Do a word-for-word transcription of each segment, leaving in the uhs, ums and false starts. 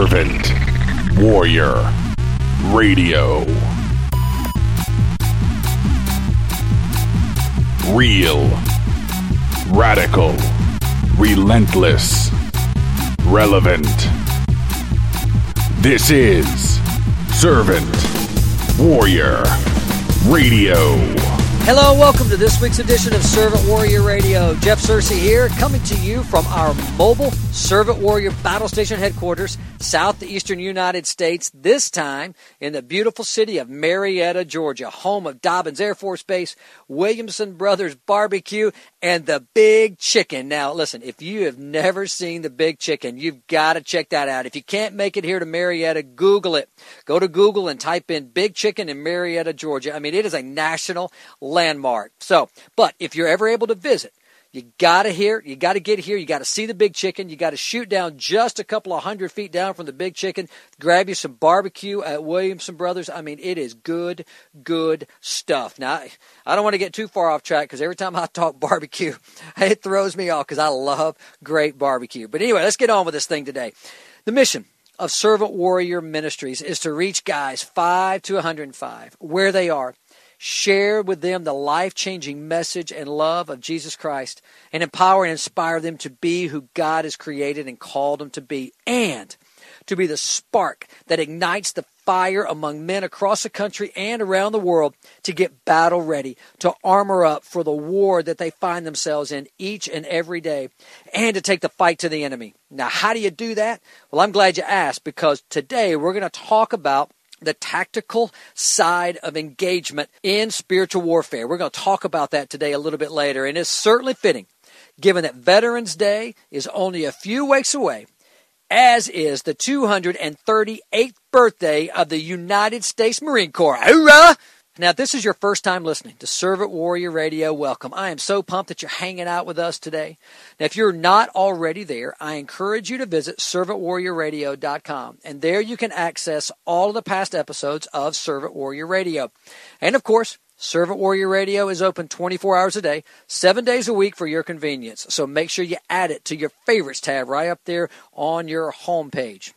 Servant Warrior Radio. Real, radical, relentless, relevant. This is Servant Warrior Radio. Hello, welcome to this week's edition of Servant Warrior Radio. Jeff Searcy here, coming to you from our mobile Servant Warrior Battle Station headquarters, southeastern United States, this time in the beautiful city of Marietta, Georgia, home of Dobbins Air Force Base, Williamson Brothers Barbecue, and the Big Chicken. Now, listen, if you have never seen the Big Chicken, you've got to check that out. If you can't make it here to Marietta, Google it. Go to Google and type in Big Chicken in Marietta, Georgia. I mean, it is a national landmark. So, but if you're ever able to visit, you got to hear, you got to get here, you got to see the Big Chicken, you got to shoot down just a couple of hundred feet down from the Big Chicken, grab you some barbecue at Williamson Brothers. I mean, it is good, good stuff. Now, I don't want to get too far off track because every time I talk barbecue, it throws me off because I love great barbecue. But anyway, let's get on with this thing today. The mission of Servant Warrior Ministries is to reach guys five to one hundred five where they are, share with them the life-changing message and love of Jesus Christ, and empower and inspire them to be who God has created and called them to be, and to be the spark that ignites the fire among men across the country and around the world to get battle ready, to armor up for the war that they find themselves in each and every day, and to take the fight to the enemy. Now, how do you do that? Well, I'm glad you asked, because today we're going to talk about the tactical side of engagement in spiritual warfare. We're going to talk about that today a little bit later, and it's certainly fitting, given that Veterans Day is only a few weeks away, as is the two hundred thirty-eighth birthday of the United States Marine Corps. Hoorah! Now, if this is your first time listening to Servant Warrior Radio, welcome. I am so pumped that you're hanging out with us today. Now, if you're not already there, I encourage you to visit servant warrior radio dot com, and there you can access all of the past episodes of Servant Warrior Radio. And, of course, Servant Warrior Radio is open twenty-four hours a day, seven days a week for your convenience. So make sure you add it to your favorites tab right up there on your homepage.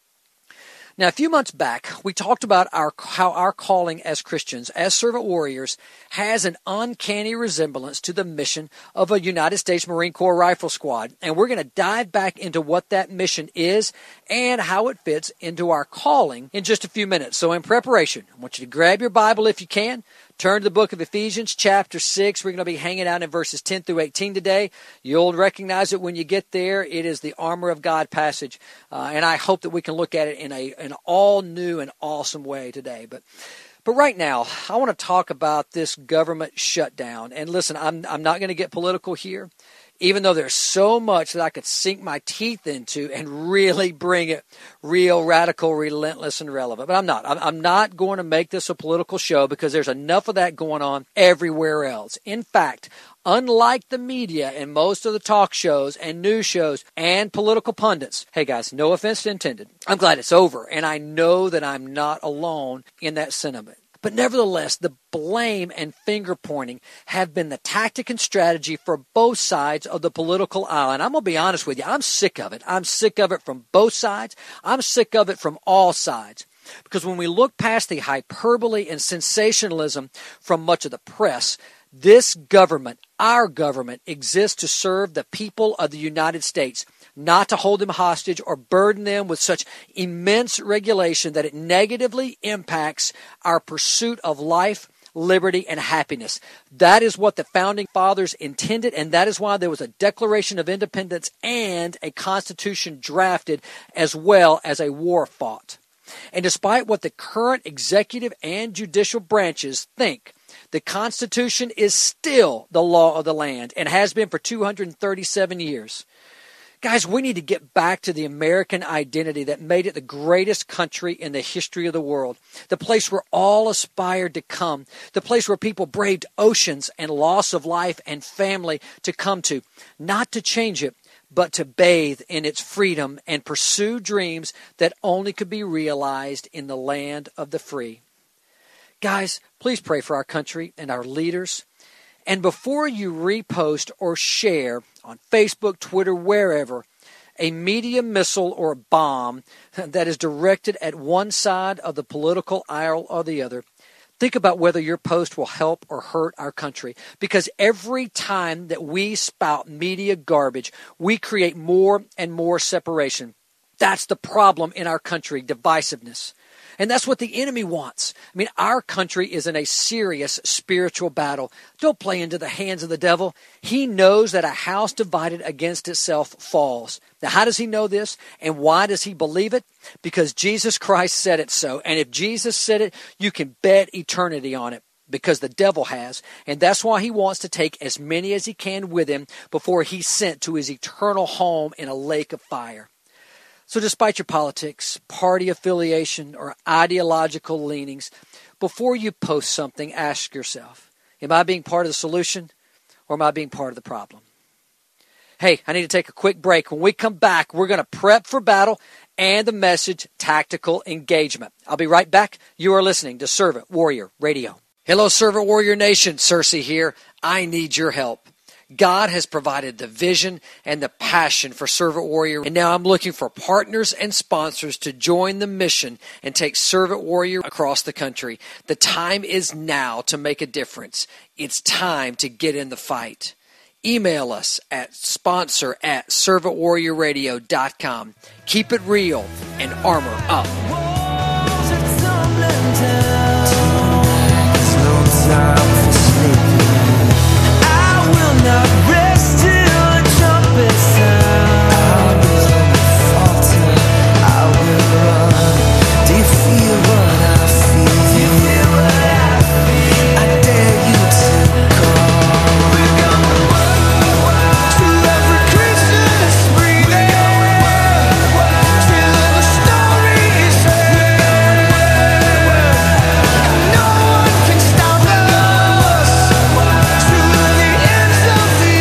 Now, a few months back, we talked about our how our calling as Christians, as servant warriors, has an uncanny resemblance to the mission of a United States Marine Corps Rifle Squad. And we're going to dive back into what that mission is and how it fits into our calling in just a few minutes. So in preparation, I want you to grab your Bible if you can. Turn to the book of Ephesians, chapter six. We're going to be hanging out in verses ten through eighteen today. You'll recognize it when you get there. It is the armor of God passage. Uh, and I hope that we can look at it in a an all new and awesome way today. But but right now, I want to talk about this government shutdown. And listen, I'm I'm not going to get political here, even though there's so much that I could sink my teeth into and really bring it real, radical, relentless, and relevant. But I'm not. I'm not going to make this a political show because there's enough of that going on everywhere else. In fact, unlike the media and most of the talk shows and news shows and political pundits, hey guys, no offense intended, I'm glad it's over, and I know that I'm not alone in that sentiment. But nevertheless, the blame and finger-pointing have been the tactic and strategy for both sides of the political aisle. And I'm going to be honest with you, I'm sick of it. I'm sick of it from both sides. I'm sick of it from all sides. Because when we look past the hyperbole and sensationalism from much of the press, this government, our government, exists to serve the people of the United States, not to hold them hostage or burden them with such immense regulation that it negatively impacts our pursuit of life, liberty, and happiness. That is what the Founding Fathers intended, and that is why there was a Declaration of Independence and a Constitution drafted, as well as a war fought. And despite what the current executive and judicial branches think, the Constitution is still the law of the land and has been for two hundred thirty-seven years. Guys, we need to get back to the American identity that made it the greatest country in the history of the world, the place where all aspired to come, the place where people braved oceans and loss of life and family to come to, not to change it, but to bathe in its freedom and pursue dreams that only could be realized in the land of the free. Guys, please pray for our country and our leaders. And before you repost or share on Facebook, Twitter, wherever, a media missile or a bomb that is directed at one side of the political aisle or the other, think about whether your post will help or hurt our country. Because every time that we spout media garbage, we create more and more separation. That's the problem in our country, divisiveness. And that's what the enemy wants. I mean, our country is in a serious spiritual battle. Don't play into the hands of the devil. He knows that a house divided against itself falls. Now, how does he know this? And why does he believe it? Because Jesus Christ said it so. And if Jesus said it, you can bet eternity on it, because the devil has. And that's why he wants to take as many as he can with him before he's sent to his eternal home in a lake of fire. So despite your politics, party affiliation, or ideological leanings, before you post something, ask yourself, am I being part of the solution or am I being part of the problem? Hey, I need to take a quick break. When we come back, we're going to prep for battle and the message, tactical engagement. I'll be right back. You are listening to Servant Warrior Radio. Hello, Servant Warrior Nation. Cersei here. I need your help. God has provided the vision and the passion for Servant Warrior, and now I'm looking for partners and sponsors to join the mission and take Servant Warrior across the country. The time is now to make a difference. It's time to get in the fight. Email us at sponsor at servant warrior radio dot com. Keep it real and armor up. Walls are tumbling down. There's no time for sleeping. I will not rest till the trumpet sound. I will falter, I will run. Do you feel what I feel? Do you feel what I feel? I dare you to call. We're going worldwide. To every creature that's breathing. We're going worldwide. Till the story is heard. No one can stop us. To the ends of the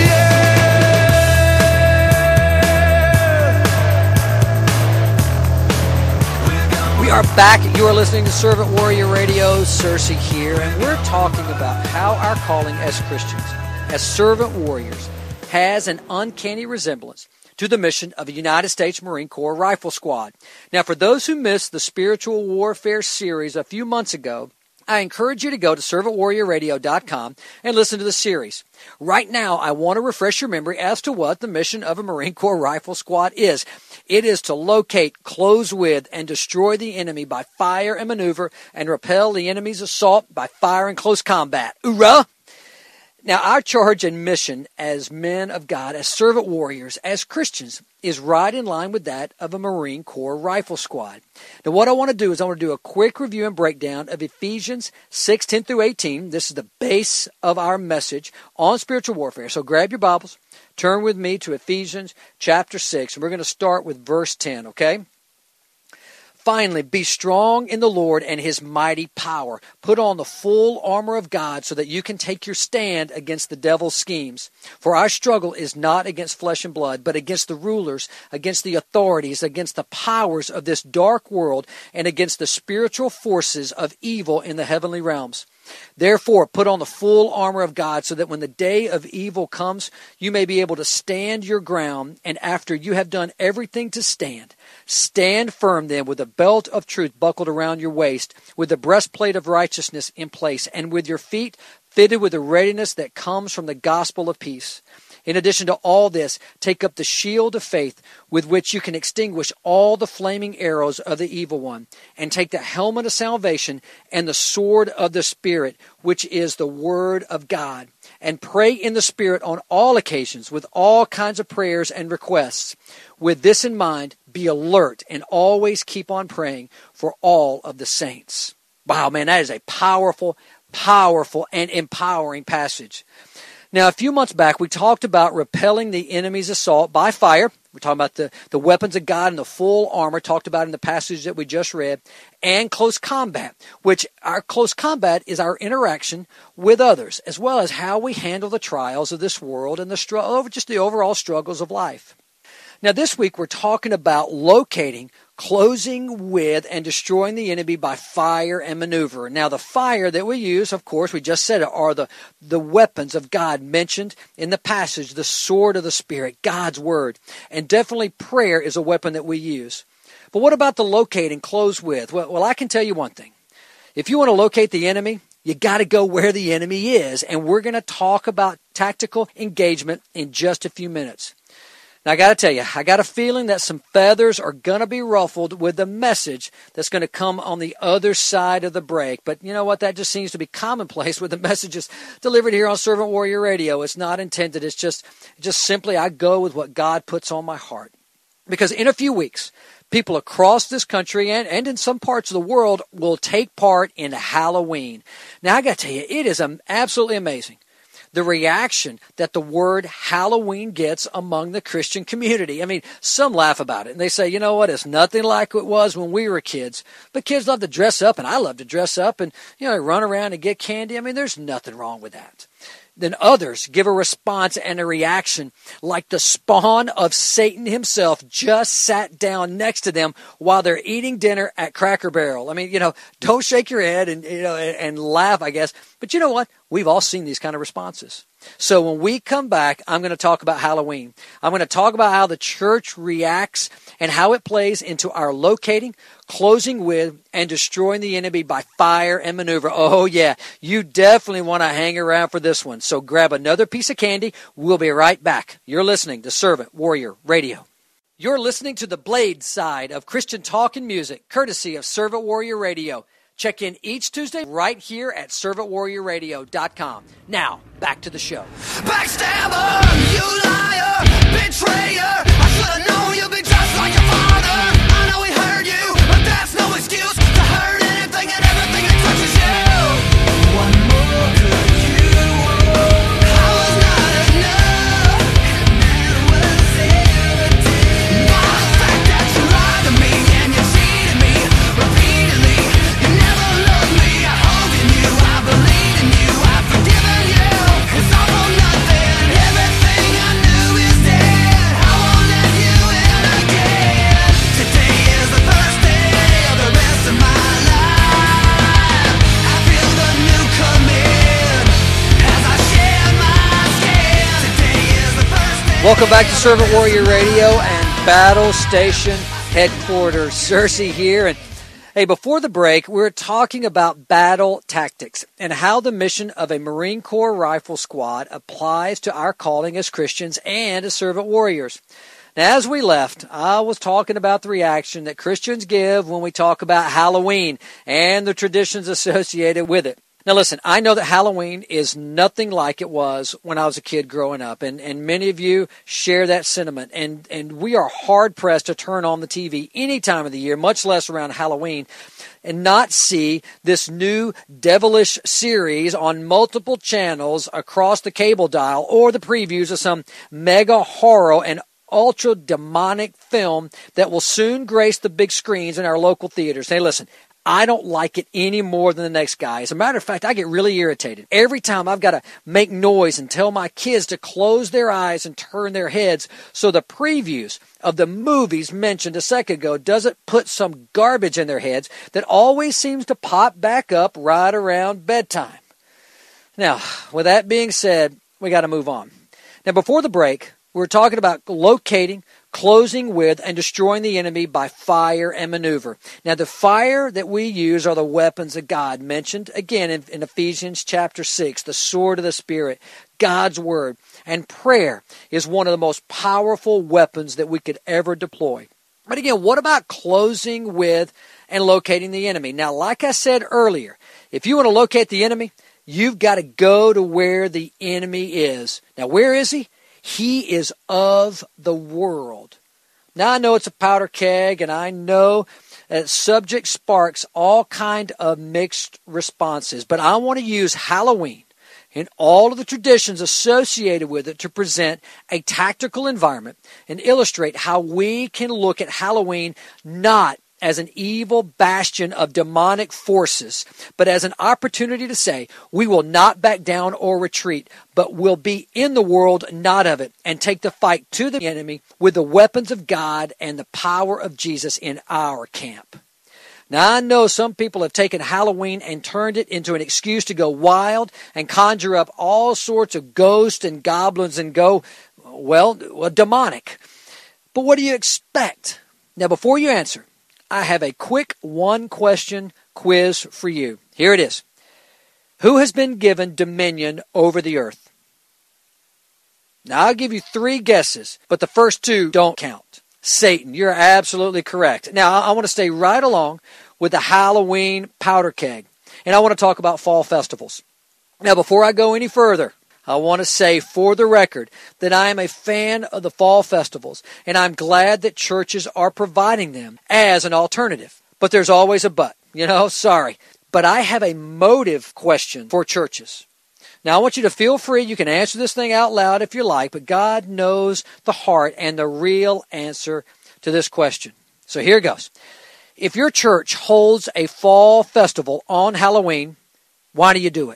We are back. You are listening to Servant Warrior Radio. Cersei here, and we're talking about how our calling as Christians, as servant warriors, has an uncanny resemblance to the mission of a United States Marine Corps Rifle Squad. Now, for those who missed the Spiritual Warfare series a few months ago, I encourage you to go to servant warrior radio dot com and listen to the series. Right now, I want to refresh your memory as to what the mission of a Marine Corps Rifle Squad is. It is to locate, close with, and destroy the enemy by fire and maneuver, and repel the enemy's assault by fire and close combat. Hoorah! Now, our charge and mission as men of God, as servant warriors, as Christians, is right in line with that of a Marine Corps Rifle Squad. Now, what I want to do is I want to do a quick review and breakdown of Ephesians six, ten through eighteen. This is the base of our message on spiritual warfare. So grab your Bibles, turn with me to Ephesians chapter six, and we're going to start with verse ten, okay? Finally, be strong in the Lord and His mighty power. Put on the full armor of God so that you can take your stand against the devil's schemes. For our struggle is not against flesh and blood, but against the rulers, against the authorities, against the powers of this dark world, and against the spiritual forces of evil in the heavenly realms. Therefore, put on the full armor of God so that when the day of evil comes, you may be able to stand your ground, and after you have done everything to stand, stand firm then with the belt of truth buckled around your waist, with the breastplate of righteousness in place, and with your feet fitted with the readiness that comes from the gospel of peace. In addition to all this, take up the shield of faith with which you can extinguish all the flaming arrows of the evil one, and take the helmet of salvation and the sword of the Spirit, which is the word of God, and pray in the Spirit on all occasions with all kinds of prayers and requests. With this in mind, be alert and always keep on praying for all of the saints. Wow, man, that is a powerful, powerful, and empowering passage. Now, a few months back, we talked about repelling the enemy's assault by fire. We're talking about the, the weapons of God and the full armor, talked about in the passage that we just read, and close combat, which our close combat is our interaction with others, as well as how we handle the trials of this world and the str- just the overall struggles of life. Now, this week we're talking about locating, closing with, and destroying the enemy by fire and maneuver. Now, the fire that we use, of course, we just said it, are the, the weapons of God mentioned in the passage, the sword of the Spirit, God's Word. And definitely prayer is a weapon that we use. But what about the locate and close with? Well, well, I can tell you one thing. If you want to locate the enemy, you got to go where the enemy is. And we're going to talk about tactical engagement in just a few minutes. Now, I got to tell you, I got a feeling that some feathers are going to be ruffled with the message that's going to come on the other side of the break. But you know what? That just seems to be commonplace with the messages delivered here on Servant Warrior Radio. It's not intended. It's just, just simply I go with what God puts on my heart. Because in a few weeks, people across this country and, and in some parts of the world will take part in Halloween. Now, I got to tell you, it is um, absolutely amazing. The reaction that the word Halloween gets among the Christian community. I mean, some laugh about it and they say, you know what, it's nothing like it was when we were kids. But kids love to dress up, and I love to dress up and, you know, run around and get candy. I mean, there's nothing wrong with that. Then others give a response and a reaction like the spawn of Satan himself just sat down next to them while they're eating dinner at Cracker Barrel. I mean, you know, don't shake your head and, you know, and, and laugh, I guess. But you know what? We've all seen these kind of responses. So when we come back, I'm going to talk about Halloween. I'm going to talk about how the church reacts and how it plays into our locating, closing with, and destroying the enemy by fire and maneuver. Oh, yeah, you definitely want to hang around for this one. So grab another piece of candy. We'll be right back. You're listening to Servant Warrior Radio. You're listening to the Blade side of Christian talk and music, courtesy of Servant Warrior Radio. Check in each Tuesday right here at servant warrior radio dot com. Now, back to the show. Backstabber, you liar, betrayer. I should have known you'd be just like your father. I know he hurt you, but that's no excuse to hurt anything and everything that touches you. One more could you want? I was not enough, and that was everything. By the fact that you lied to me and you cheated me repeatedly. You never loved me, I hope you knew. I believed in you, I've forgiven you. It's all for nothing, everything I knew is dead. I won't let you in again. Today is the first day of the rest of my life. I feel the new command as I shed my skin. Today is the first day. Welcome back to Servant Warrior Radio and Battle Station Headquarters. Cersei here. And hey, before the break, we were talking about battle tactics and how the mission of a Marine Corps rifle squad applies to our calling as Christians and as servant warriors. Now, as we left, I was talking about the reaction that Christians give when we talk about Halloween and the traditions associated with it. Now, listen, I know that Halloween is nothing like it was when I was a kid growing up, and, and many of you share that sentiment, and, and we are hard-pressed to turn on the T V any time of the year, much less around Halloween, and not see this new devilish series on multiple channels across the cable dial or the previews of some mega horror and ultra demonic film that will soon grace the big screens in our local theaters. Hey, listen, I don't like it any more than the next guy. As a matter of fact, I get really irritated. Every time I've got to make noise and tell my kids to close their eyes and turn their heads so the previews of the movies mentioned a second ago doesn't put some garbage in their heads that always seems to pop back up right around bedtime. Now, with that being said, we got to move on. Now, before the break, we were talking about locating, closing with, and destroying the enemy by fire and maneuver. Now, the fire that we use are the weapons of God, mentioned again in, in Ephesians chapter six, the sword of the Spirit, God's Word. And prayer is one of the most powerful weapons that we could ever deploy. But again, what about closing with and locating the enemy? Now, like I said earlier, if you want to locate the enemy, you've got to go to where the enemy is. Now, where is he? He is of the world. Now, I know it's a powder keg, and I know that subject sparks all kind of mixed responses, but I want to use Halloween and all of the traditions associated with it to present a tactical environment and illustrate how we can look at Halloween not as an evil bastion of demonic forces, but as an opportunity to say, we will not back down or retreat, but will be in the world, not of it, and take the fight to the enemy with the weapons of God and the power of Jesus in our camp. Now, I know some people have taken Halloween and turned it into an excuse to go wild and conjure up all sorts of ghosts and goblins and go, well, well demonic. But what do you expect? Now, before you answer, I have a quick one-question quiz for you. Here it is. Who has been given dominion over the earth? Now, I'll give you three guesses, but the first two don't count. Satan, you're absolutely correct. Now, I want to stay right along with the Halloween powder keg, and I want to talk about fall festivals. Now, before I go any further, I want to say for the record that I am a fan of the fall festivals, and I'm glad that churches are providing them as an alternative. But there's always a but. You know, sorry. But I have a motive question for churches. Now, I want you to feel free. You can answer this thing out loud if you like, but God knows the heart and the real answer to this question. So here goes. If your church holds a fall festival on Halloween, why do you do it?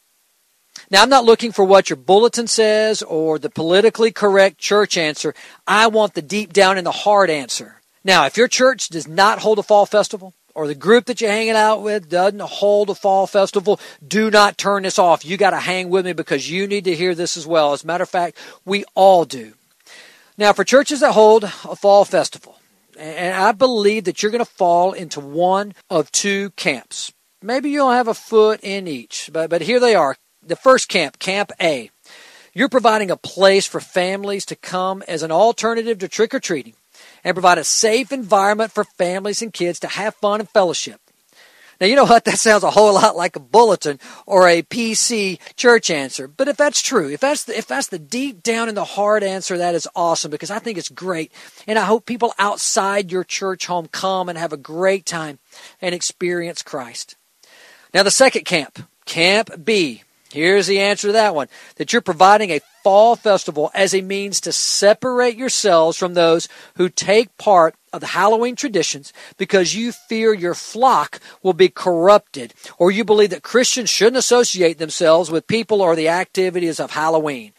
Now, I'm not looking for what your bulletin says or the politically correct church answer. I want the deep down in the heart answer. Now, if your church does not hold a fall festival, or the group that you're hanging out with doesn't hold a fall festival, do not turn this off. You got to hang with me because you need to hear this as well. As a matter of fact, we all do. Now, for churches that hold a fall festival, and I believe that you're going to fall into one of two camps. Maybe you'll have a foot in each, but, but here they are. The first camp, Camp A. You're providing a place for families to come as an alternative to trick-or-treating and provide a safe environment for families and kids to have fun and fellowship. Now, you know what? That sounds a whole lot like a bulletin or a P C church answer. But if that's true, if that's the, if that's the deep down in the heart answer, that is awesome because I think it's great. And I hope people outside your church home come and have a great time and experience Christ. Now, the second camp, Camp B. Here's the answer to that one, that you're providing a fall festival as a means to separate yourselves from those who take part of the Halloween traditions because you fear your flock will be corrupted, or you believe that Christians shouldn't associate themselves with people or the activities of Halloween.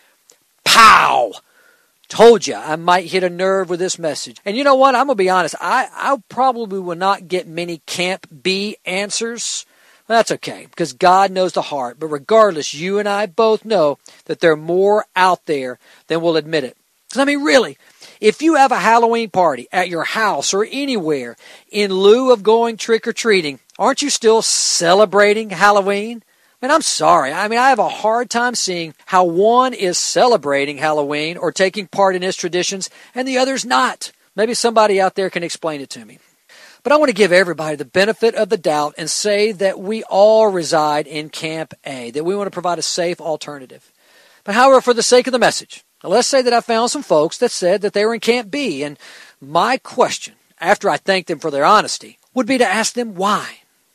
Pow! Told you I might hit a nerve with this message. And you know what? I'm going to be honest. I, I probably will not get many Camp B answers. That's okay, because God knows the heart. But regardless, you and I both know that there are more out there than will admit it. Because, I mean, really, if you have a Halloween party at your house or anywhere in lieu of going trick-or-treating, aren't you still celebrating Halloween? I mean, I'm sorry. I mean, I have a hard time seeing how one is celebrating Halloween or taking part in its traditions and the other's not. Maybe somebody out there can explain it to me. But I want to give everybody the benefit of the doubt and say that we all reside in Camp A, that we want to provide a safe alternative. But however, for the sake of the message, let's say that I found some folks that said that they were in Camp B, and my question, after I thanked them for their honesty, would be to ask them why.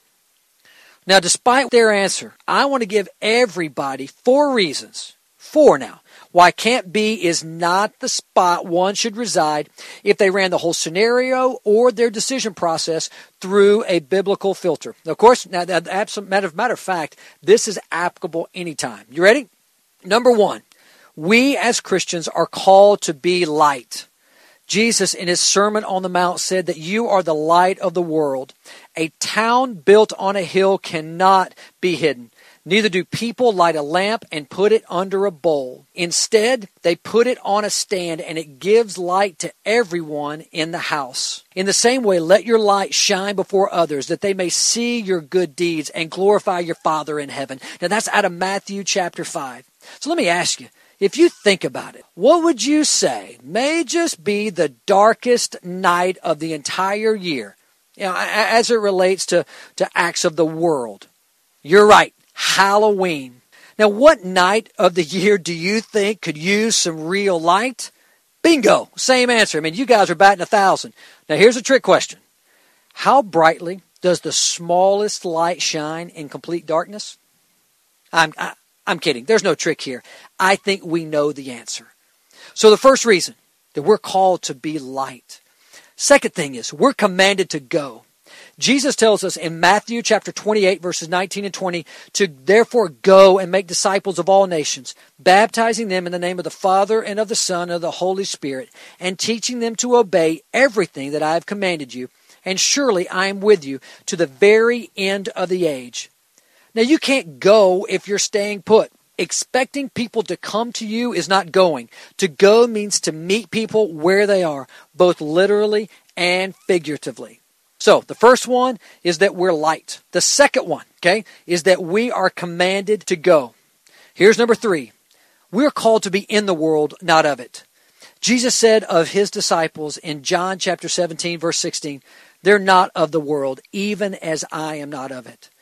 Now, despite their answer, I want to give everybody four reasons, four now, why Camp B is not the spot one should reside if they ran the whole scenario or their decision process through a biblical filter. Now, of course, now, matter of, matter of fact, this is applicable anytime. You ready? Number one, we as Christians are called to be light. Jesus, in his Sermon on the Mount, said that you are the light of the world. A town built on a hill cannot be hidden. Neither do people light a lamp and put it under a bowl. Instead, they put it on a stand, and it gives light to everyone in the house. In the same way, let your light shine before others, that they may see your good deeds and glorify your Father in heaven. Now, that's out of Matthew chapter five. So let me ask you, if you think about it, what would you say may just be the darkest night of the entire year, you know, as it relates to, to acts of the world? You're right. Halloween. Now, what night of the year do you think could use some real light? Bingo. Same answer. I mean, you guys are batting a thousand. Now, here's a trick question. How brightly does the smallest light shine in complete darkness? I'm, I, I'm kidding. There's no trick here. I think we know the answer. So the first reason that we're called to be light. Second thing is we're commanded to go. Jesus tells us in Matthew chapter twenty-eight, verses nineteen and twenty, to therefore go and make disciples of all nations, baptizing them in the name of the Father and of the Son and of the Holy Spirit, and teaching them to obey everything that I have commanded you. And surely I am with you to the very end of the age. Now you can't go if you're staying put. Expecting people to come to you is not going. To go means to meet people where they are, both literally and figuratively. So the first one is that we're light. The second one, okay, is that we are commanded to go. Here's number three. We're called to be in the world, not of it. Jesus said of his disciples in John chapter seventeen, verse sixteen, they're not of the world, even as I am not of it.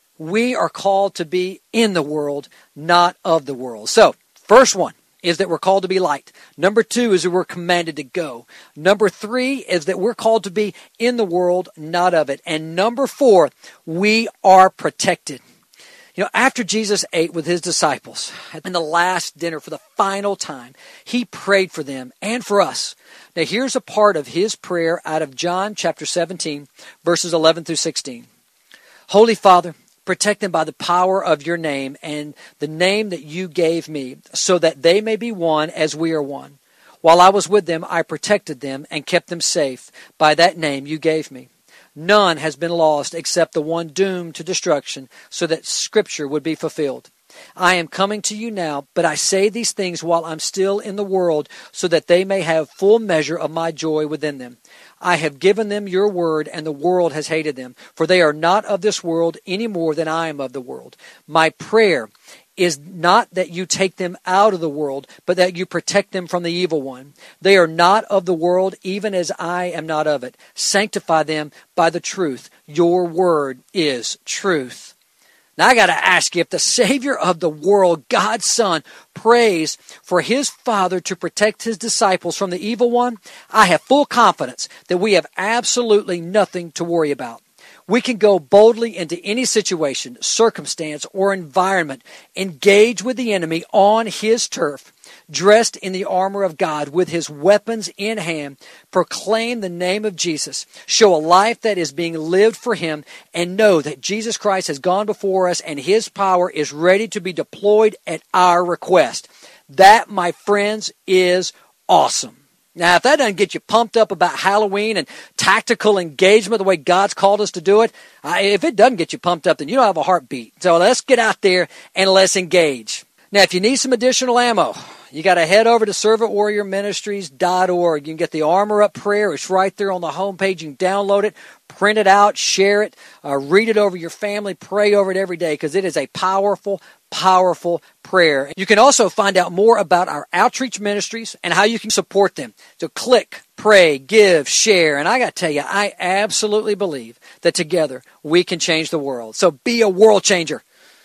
We are called to be in the world, not of the world. So, first one is that we're called to be light. Number two is that we're commanded to go. Number three is that we're called to be in the world, not of it. And number four, we are protected. You know, after Jesus ate with his disciples in the last dinner for the final time, he prayed for them and for us. Now, here's a part of his prayer out of John chapter seventeen, verses eleven through sixteen. Holy Father, protect them by the power of your name and the name that you gave me, so that they may be one as we are one. While I was with them, I protected them and kept them safe by that name you gave me. None has been lost except the one doomed to destruction, so that Scripture would be fulfilled. I am coming to you now, but I say these things while I'm still in the world, so that they may have full measure of my joy within them. I have given them your word, and the world has hated them, for they are not of this world any more than I am of the world. My prayer is not that you take them out of the world, but that you protect them from the evil one. They are not of the world, even as I am not of it. Sanctify them by the truth. Your word is truth. Now I got to ask you, if the Savior of the world, God's Son, prays for his Father to protect his disciples from the evil one, I have full confidence that we have absolutely nothing to worry about. We can go boldly into any situation, circumstance, or environment, engage with the enemy on his turf, dressed in the armor of God with his weapons in hand, proclaim the name of Jesus, show a life that is being lived for him, and know that Jesus Christ has gone before us and his power is ready to be deployed at our request. That, my friends, is awesome. Now, if that doesn't get you pumped up about Halloween and tactical engagement the way God's called us to do it, I, if it doesn't get you pumped up, then you don't have a heartbeat. So let's get out there and let's engage. Now, if you need some additional ammo, you got to head over to servant warrior ministries dot org. You can get the Armor Up prayer. It's right there on the homepage. You can download it, print it out, share it, uh, read it over your family, pray over it every day, because it is a powerful, powerful prayer. You can also find out more about our outreach ministries and how you can support them. So click, pray, give, share. And I got to tell you, I absolutely believe that together we can change the world. So be a world changer.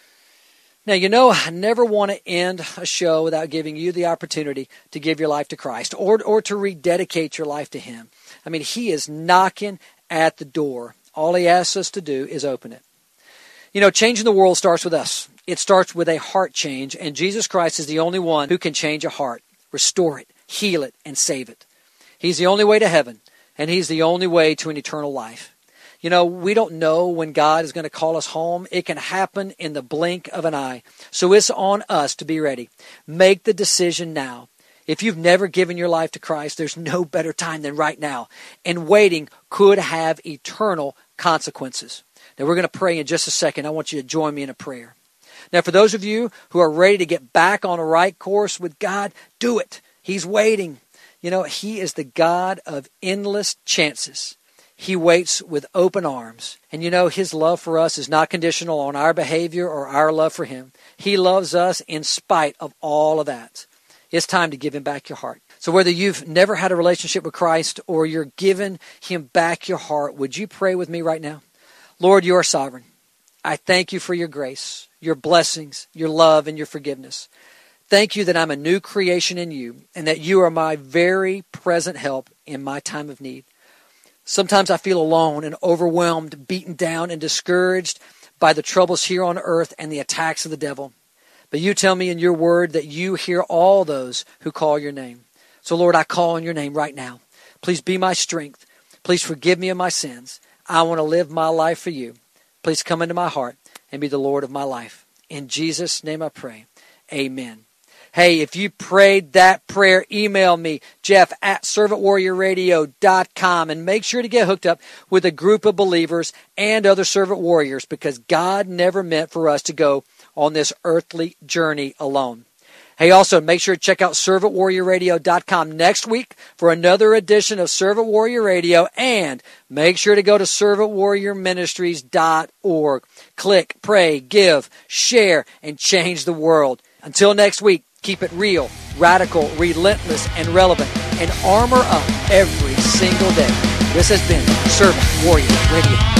Now, you know, I never want to end a show without giving you the opportunity to give your life to Christ or, or to rededicate your life to him. I mean, he is knocking at the door. All he asks us to do is open it. You know, changing the world starts with us. It starts with a heart change, and Jesus Christ is the only one who can change a heart, restore it, heal it, and save it. He's the only way to heaven, and he's the only way to an eternal life. You know, we don't know when God is going to call us home. It can happen in the blink of an eye. So it's on us to be ready. Make the decision now. If you've never given your life to Christ, there's no better time than right now. And waiting could have eternal consequences. Now, we're going to pray in just a second. I want you to join me in a prayer. Now, for those of you who are ready to get back on a right course with God, do it. He's waiting. You know, he is the God of endless chances. He waits with open arms. And you know, his love for us is not conditional on our behavior or our love for him. He loves us in spite of all of that. It's time to give him back your heart. So whether you've never had a relationship with Christ or you're giving him back your heart, would you pray with me right now? Lord, you are sovereign. I thank you for your grace, your blessings, your love, and your forgiveness. Thank you that I'm a new creation in you and that you are my very present help in my time of need. Sometimes I feel alone and overwhelmed, beaten down and discouraged by the troubles here on earth and the attacks of the devil. But you tell me in your word that you hear all those who call your name. So Lord, I call on your name right now. Please be my strength. Please forgive me of my sins. I want to live my life for you. Please come into my heart and be the Lord of my life. In Jesus' name I pray. Amen. Hey, if you prayed that prayer, email me, Jeff at servant warrior radio dot com, and make sure to get hooked up with a group of believers and other servant warriors, because God never meant for us to go on this earthly journey alone. Hey, also, make sure to check out servant warrior radio dot com next week for another edition of Servant Warrior Radio, and make sure to go to servant warrior ministries dot org. Click, pray, give, share, and change the world. Until next week, keep it real, radical, relentless, and relevant, and armor up every single day. This has been Servant Warrior Radio.